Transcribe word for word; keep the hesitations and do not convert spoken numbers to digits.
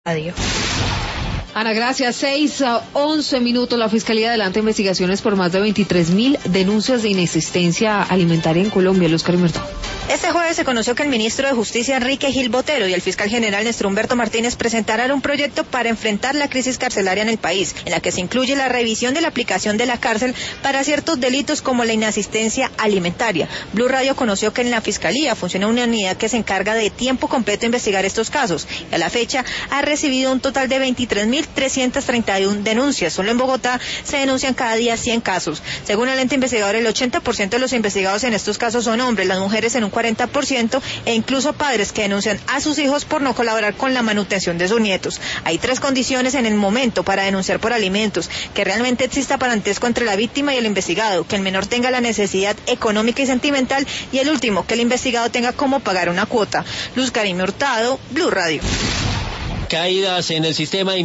Radio. Ana, gracias. seis a once minutos. La Fiscalía adelanta investigaciones por más de veintitrés mil denuncias de inexistencia alimentaria en Colombia. Luz Carimerto. Este jueves se conoció que el ministro de Justicia, Enrique Gil Botero, y el fiscal general Néstor Humberto Martínez presentarán un proyecto para enfrentar la crisis carcelaria en el país, en la que se incluye la revisión de la aplicación de la cárcel para ciertos delitos como la inasistencia alimentaria. Blue Radio conoció que en la Fiscalía funciona una unidad que se encarga de tiempo completo de investigar estos casos, y a la fecha ha recibido un total de veintitrés mil trescientas treinta y una denuncias. Solo en Bogotá se denuncian cada día cien casos. Según el ente investigador, el ochenta por ciento de los investigados en estos casos son hombres, las mujeres en un cuarenta por ciento, e incluso padres que denuncian a sus hijos por no colaborar con la manutención de sus nietos. Hay tres condiciones en el momento para denunciar por alimentos: que realmente exista parentesco entre la víctima y el investigado, que el menor tenga la necesidad económica y sentimental, y el último, que el investigado tenga cómo pagar una cuota. Luz Karime Hurtado, Blue Radio. Caídas en el sistema